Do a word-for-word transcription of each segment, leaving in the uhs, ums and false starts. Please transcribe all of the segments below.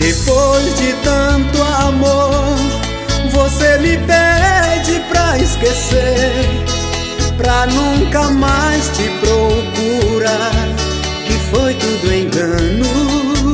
Depois de tanto amor, você me pede pra esquecer, pra nunca mais te procurar, que foi tudo engano.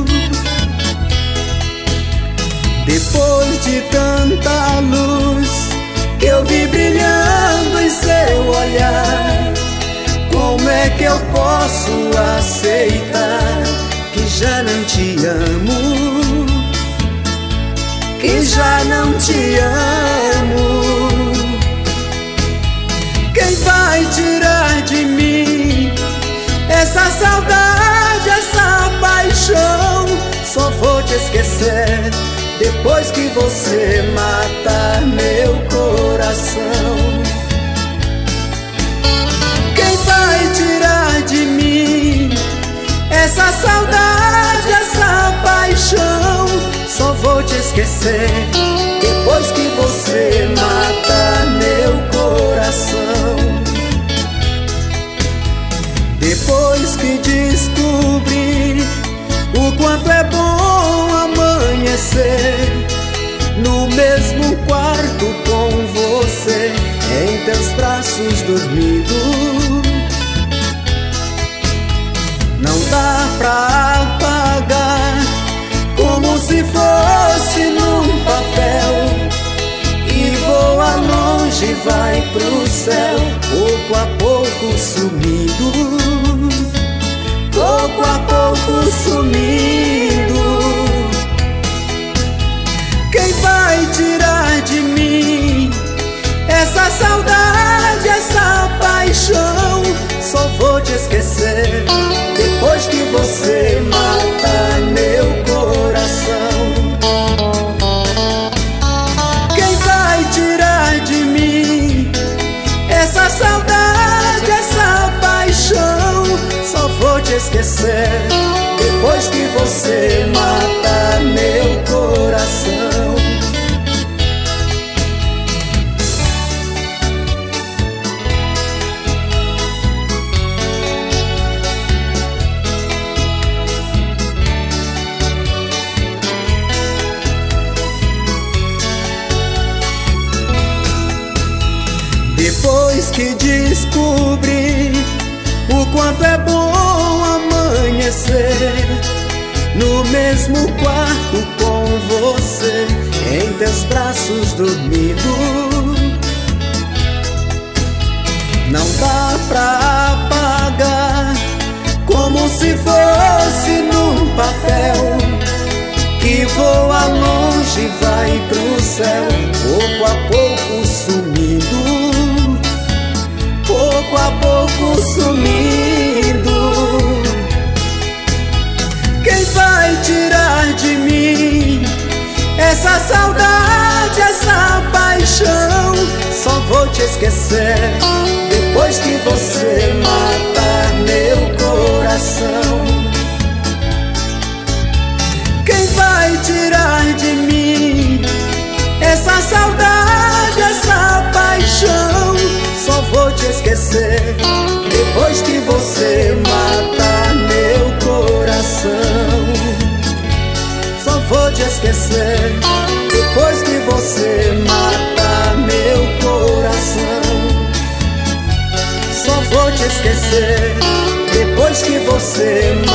Depois de tanta luz que eu vi brilhando em seu olhar, como é que eu posso aceitar que já não te amo, que já não te amo? Quem vai tirar de mim essa saudade, essa paixão? Só vou te esquecer depois que você matar meu coração. Quem vai tirar de mim essa saudade, essa paixão? Só vou te esquecer depois que você matar meu coração. Depois que descobri o quanto é bom amanhecer no mesmo quarto com você, em teus braços dormindo, não dá pra apagar, como se fosse num papel, e voa longe, vai pro céu, pouco a pouco sumindo, pouco a pouco sumindo. Quem vai tirar de mim essa saudade, essa paixão? Só vou te esquecer depois que você matar meu coração. Quem vai tirar de mim essa saudade, essa paixão? Só vou te esquecer depois que você matar meu coração. Depois que descobri o quanto é bom amanhecer no mesmo quarto com você, em teus braços dormindo, não dá pra apagar, como se fosse num papel, que voa longe, vai pro céu, pouco a pouco sumindo, pouco a pouco sumindo. Quem vai tirar de mim essa saudade, essa paixão? Só vou te esquecer depois que você matar meu coração. Quem vai tirar de mim essa saudade, essa paixão? Só vou te esquecer depois que você matar meu coração. Só vou te esquecer depois que você matar meu coração. Só vou te esquecer depois que você